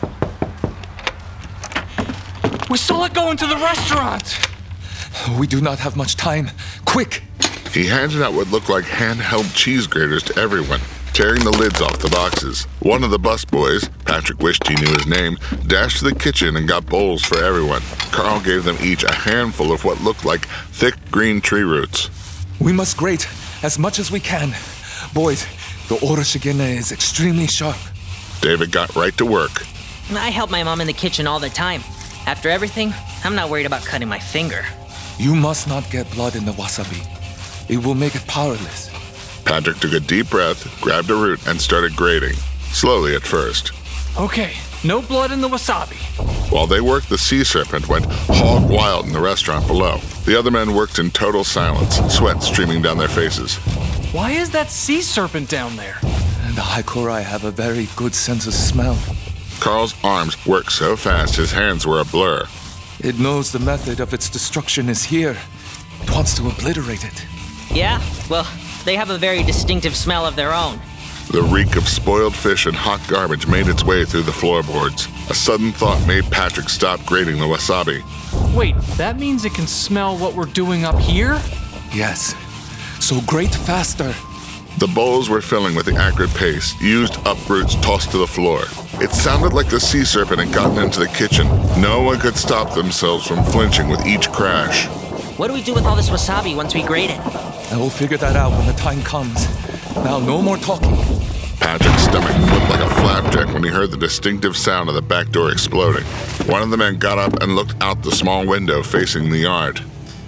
[SPEAKER 3] We saw it go into the restaurant!
[SPEAKER 10] We do not have much time. Quick!
[SPEAKER 1] He handed out what looked like handheld cheese graters to everyone, tearing the lids off the boxes. One of the busboys, Patrick wished he knew his name, dashed to the kitchen and got bowls for everyone. Carl gave them each a handful of what looked like thick green tree roots.
[SPEAKER 10] We must grate as much as we can. Boys, the Orishigane is extremely sharp.
[SPEAKER 1] David got right to work.
[SPEAKER 2] I help my mom in the kitchen all the time. After everything, I'm not worried about cutting my finger.
[SPEAKER 10] You must not get blood in the wasabi. It will make it powerless.
[SPEAKER 1] Patrick took a deep breath, grabbed a root, and started grating. Slowly at first.
[SPEAKER 3] Okay, no blood in the wasabi.
[SPEAKER 1] While they worked, the sea serpent went hog wild in the restaurant below. The other men worked in total silence, sweat streaming down their faces.
[SPEAKER 3] Why is that sea serpent down there?
[SPEAKER 10] The Hakurai have a very good sense of smell.
[SPEAKER 1] Carl's arms worked so fast his hands were a blur.
[SPEAKER 10] It knows the method of its destruction is here. It wants to obliterate it.
[SPEAKER 2] Yeah? Well, they have a very distinctive smell of their own.
[SPEAKER 1] The reek of spoiled fish and hot garbage made its way through the floorboards. A sudden thought made Patrick stop grating the wasabi.
[SPEAKER 3] Wait, that means it can smell what we're doing up here?
[SPEAKER 10] Yes. So grate faster.
[SPEAKER 1] The bowls were filling with the acrid paste, used uproots tossed to the floor. It sounded like the sea serpent had gotten into the kitchen. No one could stop themselves from flinching with each crash.
[SPEAKER 2] What do we do with all this wasabi once we grate it?
[SPEAKER 10] I will figure that out when the time comes. Now, no more talking.
[SPEAKER 1] Patrick's stomach flipped like a flapjack when he heard the distinctive sound of the back door exploding. One of the men got up and looked out the small window facing the yard.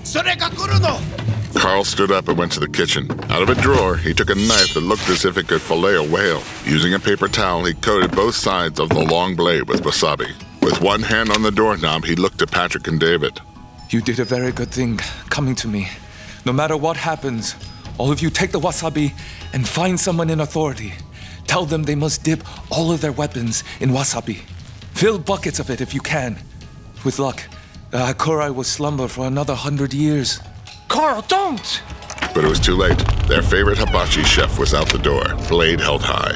[SPEAKER 1] Carl stood up and went to the kitchen. Out of a drawer, he took a knife that looked as if it could fillet a whale. Using a paper towel, he coated both sides of the long blade with wasabi. With one hand on the doorknob, he looked at Patrick and David.
[SPEAKER 10] You did a very good thing coming to me. No matter what happens, all of you take the wasabi and find someone in authority. Tell them they must dip all of their weapons in wasabi. Fill buckets of it if you can. With luck, the Hakurai will slumber for another hundred years.
[SPEAKER 3] Carl, don't!
[SPEAKER 1] But it was too late. Their favorite hibachi chef was out the door, blade held high.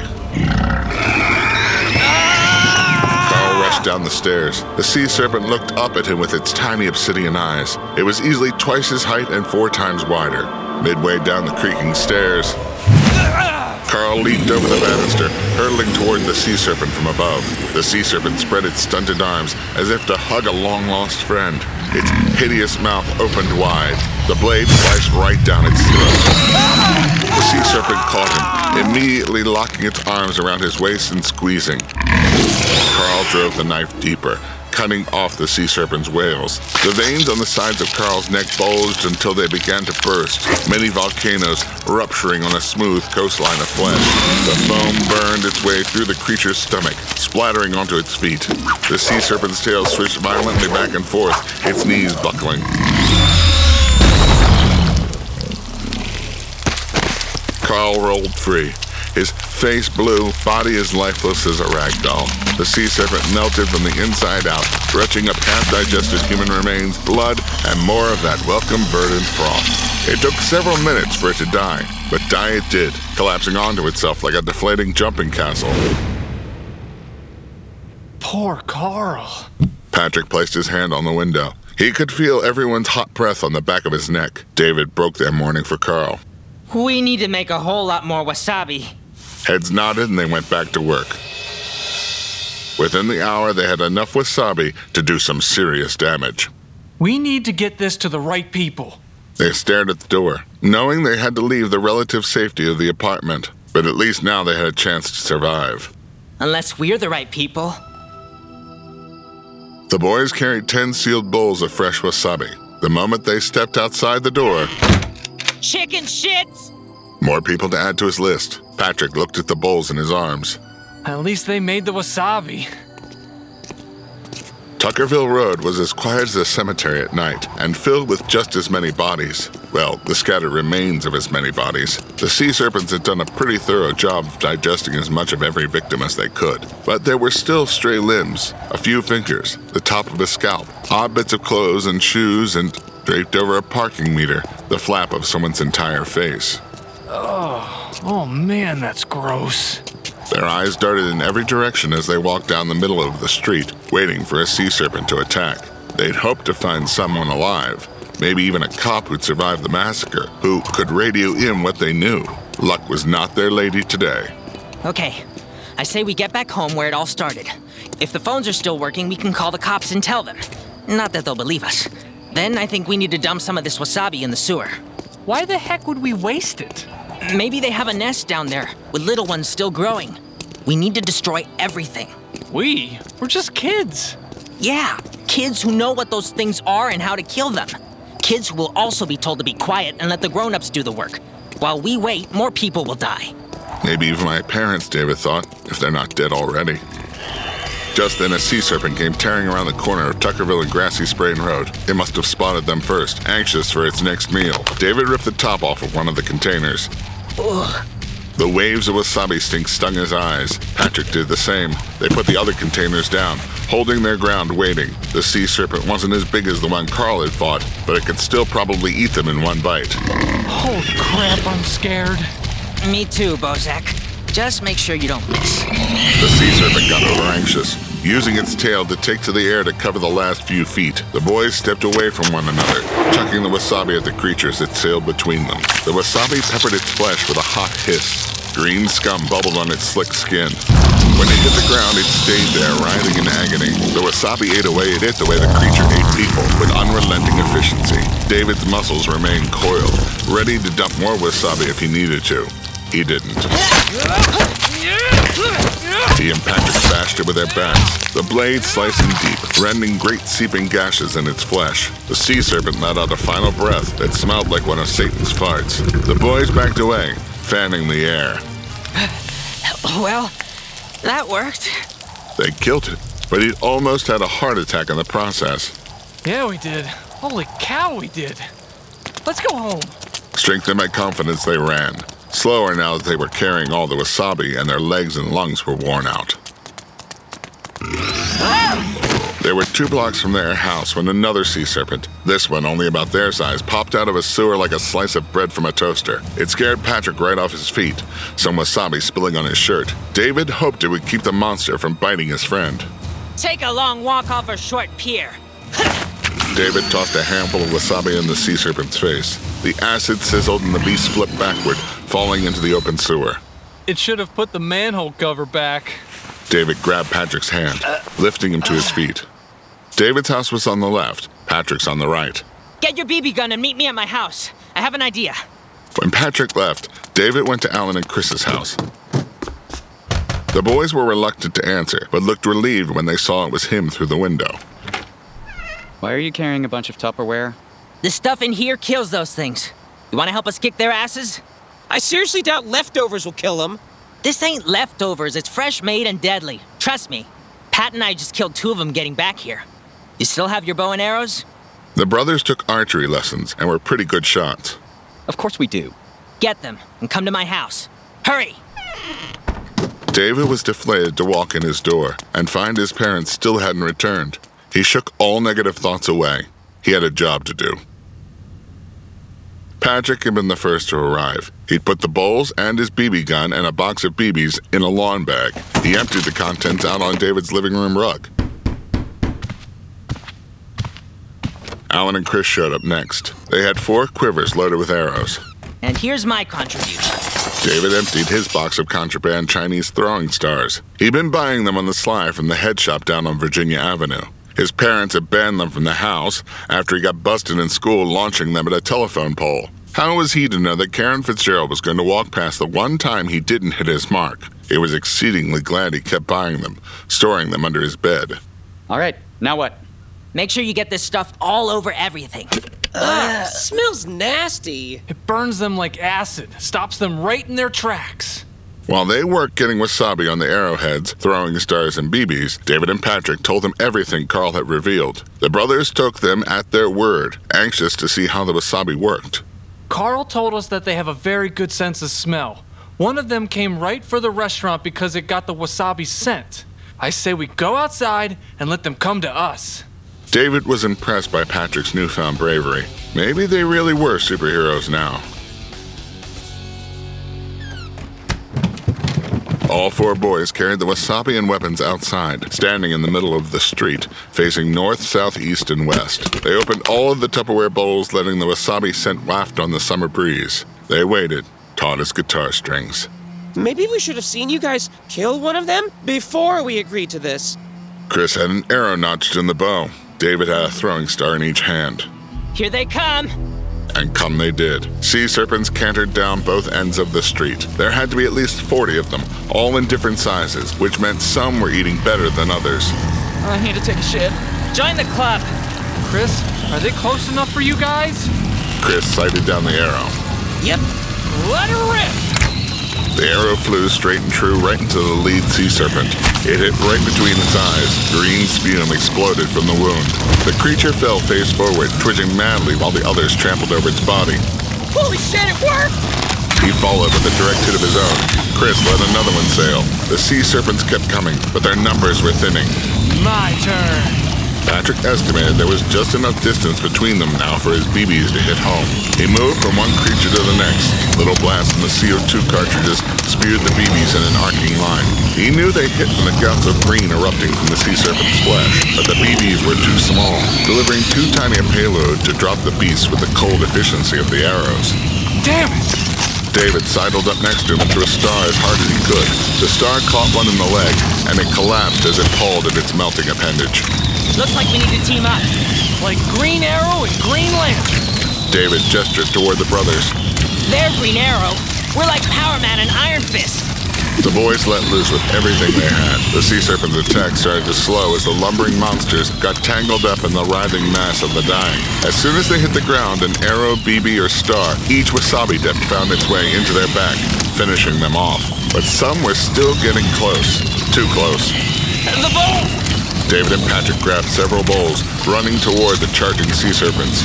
[SPEAKER 1] Carl rushed down the stairs. The sea serpent looked up at him with its tiny obsidian eyes. It was easily twice his height and four times wider. Midway down the creaking stairs, Carl leaped over the banister, hurtling toward the sea serpent from above. The sea serpent spread its stunted arms as if to hug a long-lost friend. Its hideous mouth opened wide. The blade sliced right down its throat. The sea serpent caught him, immediately locking its arms around his waist and squeezing. Carl drove the knife deeper, cutting off the sea serpent's wales. The veins on the sides of Carl's neck bulged until they began to burst, many volcanoes rupturing on a smooth coastline of flesh. The foam burned its way through the creature's stomach, splattering onto its feet. The sea serpent's tail switched violently back and forth, its knees buckling. Carl rolled free. His face blue, body as lifeless as a rag doll. The sea serpent melted from the inside out, drenching up half-digested human remains, blood, and more of that welcome verdant froth. It took several minutes for it to die, but die it did, collapsing onto itself like a deflating jumping castle.
[SPEAKER 3] Poor Carl.
[SPEAKER 1] Patrick placed his hand on the window. He could feel everyone's hot breath on the back of his neck. David broke their mourning for Carl.
[SPEAKER 2] We need to make a whole lot more wasabi.
[SPEAKER 1] Heads nodded and they went back to work. Within the hour, they had enough wasabi to do some serious damage.
[SPEAKER 3] We need to get this to the right people.
[SPEAKER 1] They stared at the door, knowing they had to leave the relative safety of the apartment. But at least now they had a chance to survive.
[SPEAKER 2] Unless we're the right people.
[SPEAKER 1] The boys carried ten sealed bowls of fresh wasabi. The moment they stepped outside the door...
[SPEAKER 2] Chicken shits!
[SPEAKER 1] More people to add to his list. Patrick looked at the bowls in his arms.
[SPEAKER 3] At least they made the wasabi.
[SPEAKER 1] Tuckerville Road was as quiet as a cemetery at night, and filled with just as many bodies. Well, the scattered remains of as many bodies. The sea serpents had done a pretty thorough job of digesting as much of every victim as they could. But there were still stray limbs, a few fingers, the top of a scalp, odd bits of clothes and shoes, and draped over a parking meter, the flap of someone's entire face.
[SPEAKER 3] Oh, oh man, that's gross.
[SPEAKER 1] Their eyes darted in every direction as they walked down the middle of the street, waiting for a sea serpent to attack. They'd hoped to find someone alive, maybe even a cop who'd survived the massacre, who could radio in what they knew. Luck was not their lady today.
[SPEAKER 2] Okay, I say we get back home where it all started. If the phones are still working, we can call the cops and tell them. Not that they'll believe us. Then I think we need to dump some of this wasabi in the sewer.
[SPEAKER 3] Why the heck would we waste it?
[SPEAKER 2] Maybe they have a nest down there, with little ones still growing. We need to destroy everything.
[SPEAKER 3] We? We're just kids.
[SPEAKER 2] Yeah, kids who know what those things are and how to kill them. Kids who will also be told to be quiet and let the grown-ups do the work. While we wait, more people will die.
[SPEAKER 1] Maybe even my parents, David thought, if they're not dead already. Just then, a sea serpent came tearing around the corner of Tuckerville and Grassy Sprain Road. It must have spotted them first, anxious for its next meal. David ripped the top off of one of the containers.
[SPEAKER 2] Ugh.
[SPEAKER 1] The waves of wasabi stink stung his eyes. Patrick did the same. They put the other containers down, holding their ground, waiting. The sea serpent wasn't as big as the one Carl had fought, but it could still probably eat them in one bite.
[SPEAKER 3] Holy crap, I'm scared.
[SPEAKER 2] Me too, Bozak. Just make sure you don't miss.
[SPEAKER 1] The sea serpent got over anxious, using its tail to take to the air to cover the last few feet. The boys stepped away from one another, chucking the wasabi at the creatures that sailed between them. The wasabi peppered its flesh with a hot hiss. Green scum bubbled on its slick skin. When it hit the ground, it stayed there, writhing in agony. The wasabi ate away at it the way the creature ate people, with unrelenting efficiency. David's muscles remained coiled, ready to dump more wasabi if he needed to. He didn't. He and Patrick bashed it with their backs, the blade slicing deep, rending great seeping gashes in its flesh. The sea serpent let out a final breath that smelled like one of Satan's farts. The boys backed away, fanning the air.
[SPEAKER 2] Well, that worked.
[SPEAKER 1] They killed it, but he'd almost had a heart attack in the process.
[SPEAKER 3] Yeah, we did. Holy cow, we did. Let's go home.
[SPEAKER 1] Strengthened by confidence, they ran. Slower now that they were carrying all the wasabi and their legs and lungs were worn out. They were two blocks from their house when another sea serpent, this one only about their size, popped out of a sewer like a slice of bread from a toaster. It scared Patrick right off his feet, some wasabi spilling on his shirt. David hoped it would keep the monster from biting his friend.
[SPEAKER 2] Take a long walk off a short pier.
[SPEAKER 1] David tossed a handful of wasabi in the sea serpent's face. The acid sizzled and the beast flipped backward, falling into the open sewer.
[SPEAKER 3] It should have put the manhole cover back.
[SPEAKER 1] David grabbed Patrick's hand, lifting him to his feet. David's house was on the left, Patrick's on the right.
[SPEAKER 2] Get your B B gun and meet me at my house. I have an idea.
[SPEAKER 1] When Patrick left, David went to Alan and Chris's house. The boys were reluctant to answer, but looked relieved when they saw it was him through the window.
[SPEAKER 11] Why are you carrying a bunch of Tupperware?
[SPEAKER 2] The stuff in here kills those things. You want to help us kick their asses?
[SPEAKER 12] I seriously doubt leftovers will kill them.
[SPEAKER 2] This ain't leftovers. It's fresh made and deadly. Trust me. Pat and I just killed two of them getting back here. You still have your bow and arrows?
[SPEAKER 1] The brothers took archery lessons and were pretty good shots.
[SPEAKER 11] Of course we do.
[SPEAKER 2] Get them and come to my house. Hurry!
[SPEAKER 1] David was deflated to walk in his door and find his parents still hadn't returned. He shook all negative thoughts away. He had a job to do. Patrick had been the first to arrive. He'd put the bowls and his B B gun and a box of B Bs in a lawn bag. He emptied the contents out on David's living room rug. Alan and Chris showed up next. They had four quivers loaded with arrows.
[SPEAKER 2] And here's my contribution.
[SPEAKER 1] David emptied his box of contraband Chinese throwing stars. He'd been buying them on the sly from the head shop down on Virginia Avenue. His parents had banned them from the house after he got busted in school launching them at a telephone pole. How was he to know that Karen Fitzgerald was going to walk past the one time he didn't hit his mark? He was exceedingly glad he kept buying them, storing them under his bed.
[SPEAKER 11] All right, now what?
[SPEAKER 2] Make sure you get this stuff all over everything.
[SPEAKER 12] Ugh, smells nasty.
[SPEAKER 3] It burns them like acid, stops them right in their tracks.
[SPEAKER 1] While they worked getting wasabi on the arrowheads, throwing stars and B Bs, David and Patrick told them everything Carl had revealed. The brothers took them at their word, anxious to see how the wasabi worked.
[SPEAKER 3] Carl told us that they have a very good sense of smell. One of them came right for the restaurant because it got the wasabi scent. I say we go outside and let them come to us.
[SPEAKER 1] David was impressed by Patrick's newfound bravery. Maybe they really were superheroes now. All four boys carried the wasabi and weapons outside, standing in the middle of the street, facing north, south, east, and west. They opened all of the Tupperware bowls, letting the wasabi scent waft on the summer breeze. They waited, taut as guitar strings.
[SPEAKER 12] Maybe we should have seen you guys kill one of them before we agreed to this.
[SPEAKER 1] Chris had an arrow notched in the bow. David had a throwing star in each hand.
[SPEAKER 2] Here they come.
[SPEAKER 1] And come they did. Sea serpents cantered down both ends of the street. There had to be at least forty of them, all in different sizes, which meant some were eating better than others.
[SPEAKER 12] I need to take a shit.
[SPEAKER 2] Join the club.
[SPEAKER 3] Chris, are they close enough for you guys?
[SPEAKER 1] Chris sighted down the arrow.
[SPEAKER 12] Yep. Let her rip!
[SPEAKER 1] The arrow flew straight and true right into the lead sea serpent. It hit right between its eyes. Green sputum exploded from the wound. The creature fell face forward, twitching madly while the others trampled over its body.
[SPEAKER 12] Holy shit, it worked!
[SPEAKER 1] He followed with a direct hit of his own. Chris let another one sail. The sea serpents kept coming, but their numbers were thinning.
[SPEAKER 3] My turn.
[SPEAKER 1] Patrick estimated there was just enough distance between them now for his B Bs to hit home. He moved from one creature to the next. Little blasts from the C O two cartridges spewed the B Bs in an arcing line. He knew they hit from the guts of green erupting from the sea serpent's flesh, but the B Bs were too small, delivering too tiny a payload to drop the beast with the cold efficiency of the arrows.
[SPEAKER 3] Damn it!
[SPEAKER 1] David sidled up next to him and threw a star as hard as he could. The star caught one in the leg, and it collapsed as it pulled at its melting appendage.
[SPEAKER 2] Looks like we need to team up.
[SPEAKER 3] Like Green Arrow and Green Lantern.
[SPEAKER 1] David gestured toward the brothers.
[SPEAKER 2] They're Green Arrow. We're like Power Man and Iron Fist.
[SPEAKER 1] The boys let loose with everything they had. The sea serpent's attack started to slow as the lumbering monsters got tangled up in the writhing mass of the dying. As soon as they hit the ground, an arrow, B B, or star, each wasabi dip found its way into their back, finishing them off. But some were still getting close. Too close.
[SPEAKER 12] The bowls!
[SPEAKER 1] David and Patrick grabbed several bowls, running toward the charging sea serpents.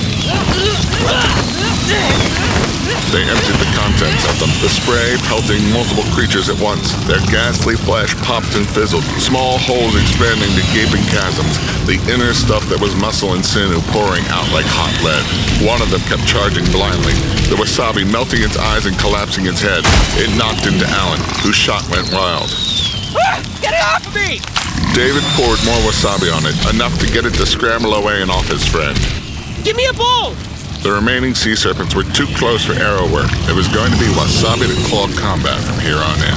[SPEAKER 1] They emptied the contents of them, the spray pelting multiple creatures at once. Their ghastly flesh popped and fizzled, small holes expanding to gaping chasms, the inner stuff that was muscle and sinew pouring out like hot lead. One of them kept charging blindly, the wasabi melting its eyes and collapsing its head. It knocked into Alan, whose shot went wild.
[SPEAKER 12] Ah, get it off of me!
[SPEAKER 1] David poured more wasabi on it, enough to get it to scramble away and off his friend.
[SPEAKER 12] Give me a bowl!
[SPEAKER 1] The remaining sea serpents were too close for arrow work. It was going to be wasabi to claw combat from here on in.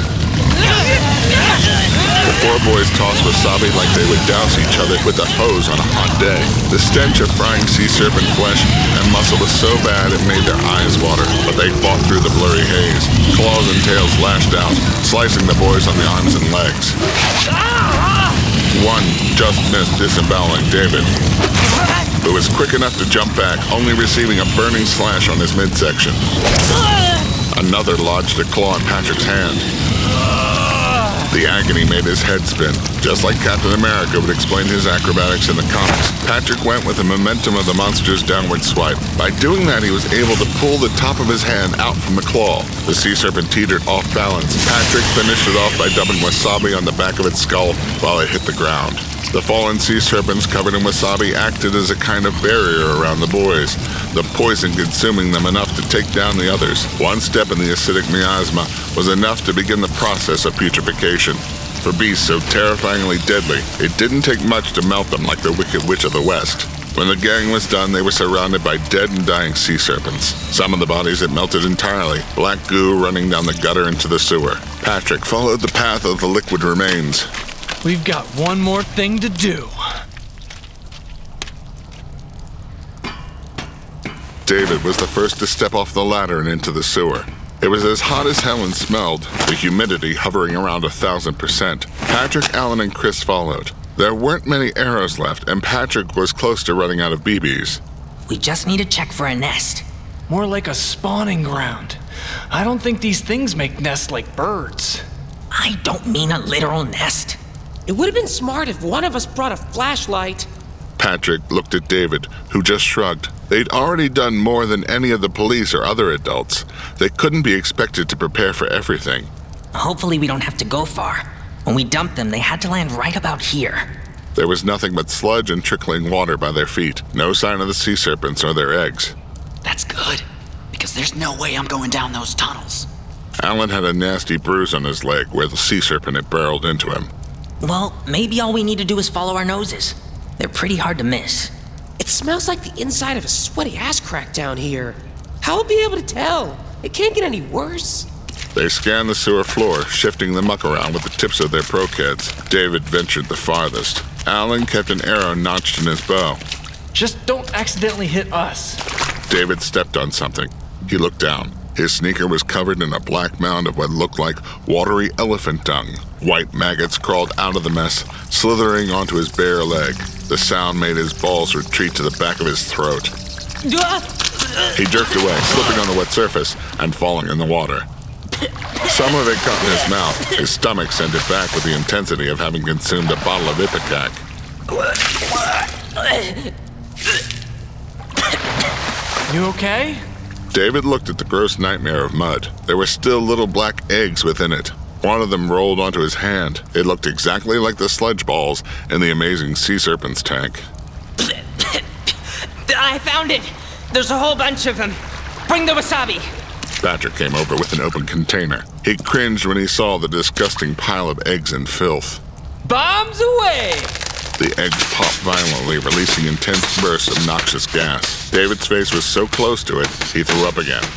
[SPEAKER 1] The four boys tossed wasabi like they would douse each other with a hose on a hot day. The stench of frying sea serpent flesh and muscle was so bad it made their eyes water, but they fought through the blurry haze. Claws and tails lashed out, slicing the boys on the arms and legs. One just missed disemboweling David, who was quick enough to jump back, only receiving a burning slash on his midsection. Another lodged a claw in Patrick's hand. The agony made his head spin, just like Captain America would explain his acrobatics in the comics. Patrick went with the momentum of the monster's downward swipe. By doing that, he was able to pull the top of his hand out from the claw. The sea serpent teetered off balance. Patrick finished it off by dumping wasabi on the back of its skull while it hit the ground. The fallen sea serpents covered in wasabi acted as a kind of barrier around the boys, the poison consuming them enough to take down the others. One step in the acidic miasma was enough to begin the process of putrefaction. For beasts so terrifyingly deadly, it didn't take much to melt them like the Wicked Witch of the West. When the gang was done, they were surrounded by dead and dying sea serpents. Some of the bodies had melted entirely, black goo running down the gutter into the sewer. Patrick followed the path of the liquid remains.
[SPEAKER 3] We've got one more thing to do.
[SPEAKER 1] David was the first to step off the ladder and into the sewer. It was as hot as hell and smelled, the humidity hovering around a thousand percent. Patrick, Alan, and Chris followed. There weren't many arrows left, and Patrick was close to running out of B Bs.
[SPEAKER 2] We just need to check for a nest.
[SPEAKER 3] More like a spawning ground. I don't think these things make nests like birds.
[SPEAKER 2] I don't mean a literal nest.
[SPEAKER 12] It would have been smart if one of us brought a flashlight.
[SPEAKER 1] Patrick looked at David, who just shrugged. They'd already done more than any of the police or other adults. They couldn't be expected to prepare for everything.
[SPEAKER 2] Hopefully we don't have to go far. When we dumped them, they had to land right about here.
[SPEAKER 1] There was nothing but sludge and trickling water by their feet. No sign of the sea serpents or their eggs.
[SPEAKER 13] That's good, because there's no way I'm going down those tunnels.
[SPEAKER 1] Alan had a nasty bruise on his leg where the sea serpent had barreled into him.
[SPEAKER 2] Well, maybe all we need to do is follow our noses. They're pretty hard to miss.
[SPEAKER 12] It smells like the inside of a sweaty ass crack down here. How will we be able to tell? It can't get any worse.
[SPEAKER 1] They scanned the sewer floor, shifting the muck around with the tips of their prokeds. David ventured the farthest. Alan kept an arrow notched in his bow.
[SPEAKER 3] Just don't accidentally hit us.
[SPEAKER 1] David stepped on something. He looked down. His sneaker was covered in a black mound of what looked like watery elephant dung. White maggots crawled out of the mess, slithering onto his bare leg. The sound made his balls retreat to the back of his throat. He jerked away, slipping on the wet surface and falling in the water. Some of it caught in his mouth. His stomach sent it back with the intensity of having consumed a bottle of Ipecac.
[SPEAKER 3] You okay?
[SPEAKER 1] David looked at the gross nightmare of mud. There were still little black eggs within it. One of them rolled onto his hand. It looked exactly like the sludge balls in the amazing sea serpent's tank.
[SPEAKER 12] I found it! There's a whole bunch of them. Bring the wasabi!
[SPEAKER 1] Patrick came over with an open container. He cringed when he saw the disgusting pile of eggs and filth.
[SPEAKER 12] Bombs away!
[SPEAKER 1] The eggs popped violently, releasing intense bursts of noxious gas. David's face was so close to it, he threw up again.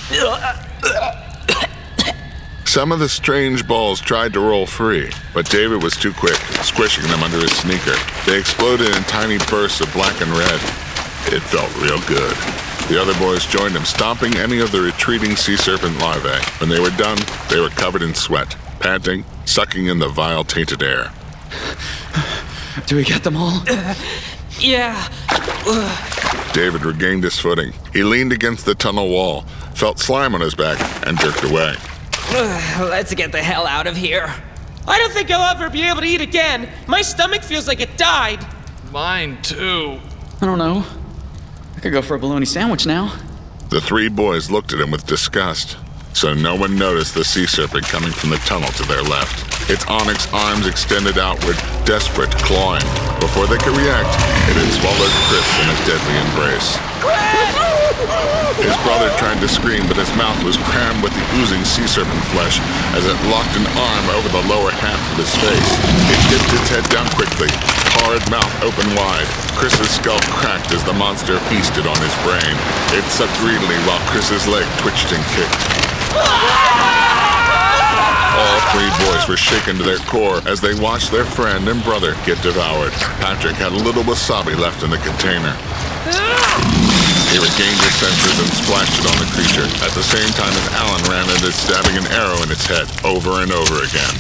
[SPEAKER 1] Some of the strange balls tried to roll free, but David was too quick, squishing them under his sneaker. They exploded in tiny bursts of black and red. It felt real good. The other boys joined him, stomping any of the retreating sea serpent larvae. When they were done, they were covered in sweat. panting, sucking in the vile, tainted air.
[SPEAKER 13] Do we get them all?
[SPEAKER 2] Uh, yeah.
[SPEAKER 1] David regained his footing. He leaned against the tunnel wall, felt slime on his back, and jerked away.
[SPEAKER 2] Let's get the hell out of here.
[SPEAKER 12] I don't think I'll ever be able to eat again. My stomach feels like it died.
[SPEAKER 3] Mine too.
[SPEAKER 13] I don't know. I could go for a bologna sandwich now.
[SPEAKER 1] The three boys looked at him with disgust, so no one noticed the sea serpent coming from the tunnel to their left. Its onyx arms extended outward, desperate, clawing. Before they could react, it had swallowed Chris in a deadly embrace. His brother tried to scream, but his mouth was crammed with the oozing sea serpent flesh as it locked an arm over the lower half of his face. It dipped its head down quickly, hard mouth open wide. Chris's skull cracked as the monster feasted on his brain. It sucked greedily while Chris's leg twitched and kicked. All three boys were shaken to their core as they watched their friend and brother get devoured. Patrick had a little wasabi left in the container. He regained his senses and splashed it on the creature, at the same time as Alan ran at it, stabbing an arrow in its head over and over again.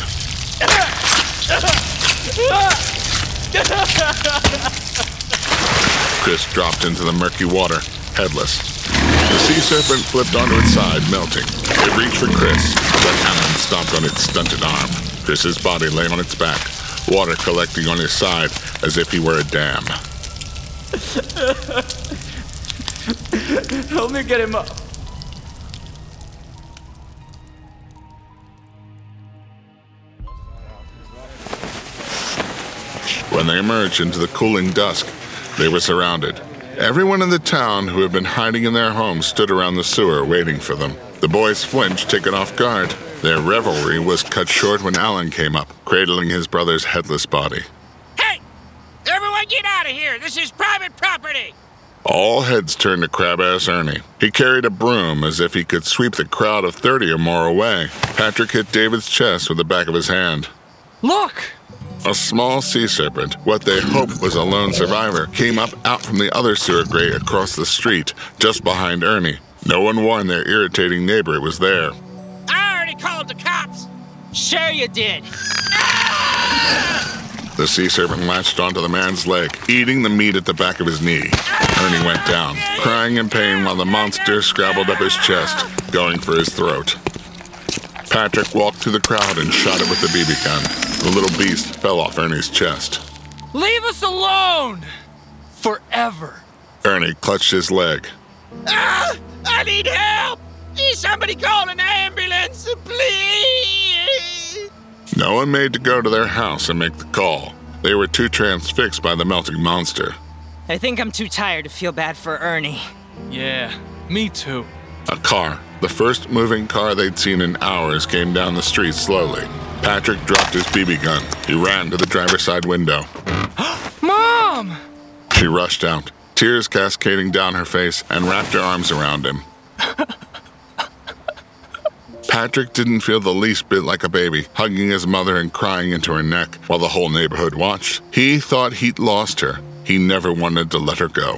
[SPEAKER 1] Chris dropped into the murky water, headless. The sea serpent flipped onto its side, melting. It reached for Chris, but Alan stomped on its stunted arm. Chris's body lay on its back, water collecting on his side as if he were a dam.
[SPEAKER 13] Help me get him up.
[SPEAKER 1] When they emerged into the cooling dusk, they were surrounded. Everyone in the town who had been hiding in their homes stood around the sewer waiting for them. The boys flinched, taken off guard. Their revelry was cut short when Alan came up, cradling his brother's headless body.
[SPEAKER 14] Hey! Everyone get out of here! This is private property!
[SPEAKER 1] All heads turned to Crab-Ass Ernie. He carried a broom as if he could sweep the crowd of thirty or more away. Patrick hit David's chest with the back of his hand.
[SPEAKER 3] Look!
[SPEAKER 1] A small sea serpent, what they hoped was a lone survivor, came up out from the other sewer grate across the street, just behind Ernie. No one warned their irritating neighbor it was there.
[SPEAKER 14] I already called the cops!
[SPEAKER 2] Sure you did.
[SPEAKER 1] The sea serpent latched onto the man's leg, eating the meat at the back of his knee. Ernie went down, crying in pain while the monster scrabbled up his chest, going for his throat. Patrick walked to the crowd and shot it with the B B gun. The little beast fell off Ernie's chest.
[SPEAKER 3] Leave us alone! Forever.
[SPEAKER 1] Ernie clutched his leg.
[SPEAKER 14] Ah! I need help! Somebody call an ambulance, please!
[SPEAKER 1] No one made to go to their house and make the call. They were too transfixed by the melting monster.
[SPEAKER 2] I think I'm too tired to feel bad for Ernie.
[SPEAKER 3] Yeah, me too.
[SPEAKER 1] A car, the first moving car they'd seen in hours, came down the street slowly. Patrick dropped his B B gun. He ran to the driver's side window.
[SPEAKER 3] Mom!
[SPEAKER 1] She rushed out, tears cascading down her face, and wrapped her arms around him. Patrick didn't feel the least bit like a baby, hugging his mother and crying into her neck while the whole neighborhood watched. He thought he'd lost her. He never wanted to let her go.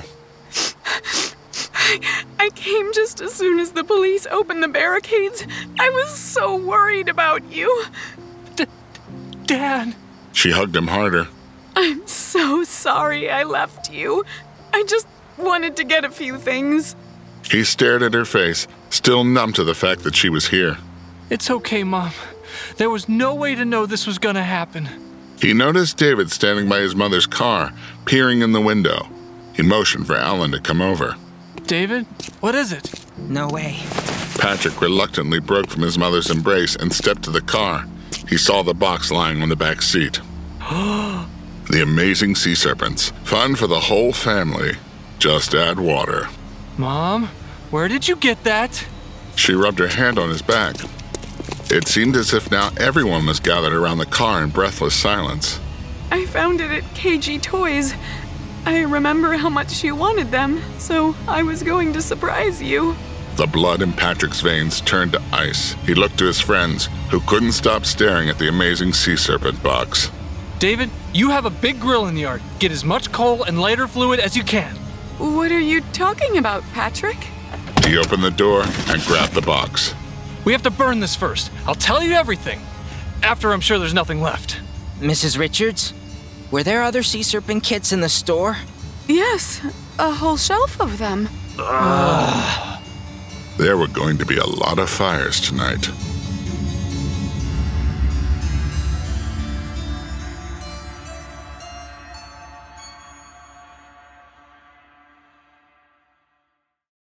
[SPEAKER 15] I came just as soon as the police opened the barricades. I was so worried about you.
[SPEAKER 3] D- Dad.
[SPEAKER 1] She hugged him harder.
[SPEAKER 15] I'm so sorry I left you. I just wanted to get a few things.
[SPEAKER 1] He stared at her face, still numb to the fact that she was here.
[SPEAKER 3] It's okay, Mom. There was no way to know this was gonna happen.
[SPEAKER 1] He noticed David standing by his mother's car, peering in the window. He motioned for Alan to come over.
[SPEAKER 3] David, what is it?
[SPEAKER 2] No way.
[SPEAKER 1] Patrick reluctantly broke from his mother's embrace and stepped to the car. He saw the box lying on the back seat. The amazing sea serpents. Fun for the whole family. Just add water.
[SPEAKER 3] Mom, where did you get that?
[SPEAKER 1] She rubbed her hand on his back. It seemed as if now everyone was gathered around the car in breathless silence.
[SPEAKER 15] I found it at K G Toys. I remember how much you wanted them, so I was going to surprise you.
[SPEAKER 1] The blood in Patrick's veins turned to ice. He looked to his friends, who couldn't stop staring at the amazing sea serpent box.
[SPEAKER 3] David, you have a big grill in the yard. Get as much coal and lighter fluid as you can.
[SPEAKER 15] What are you talking about, Patrick?
[SPEAKER 1] He opened the door and grabbed the box.
[SPEAKER 3] We have to burn this first. I'll tell you everything. after I'm sure there's nothing left.
[SPEAKER 2] Missus Richards, were there other sea serpent kits in the store?
[SPEAKER 15] Yes, a whole shelf of them.
[SPEAKER 1] There were going to be a lot of fires tonight.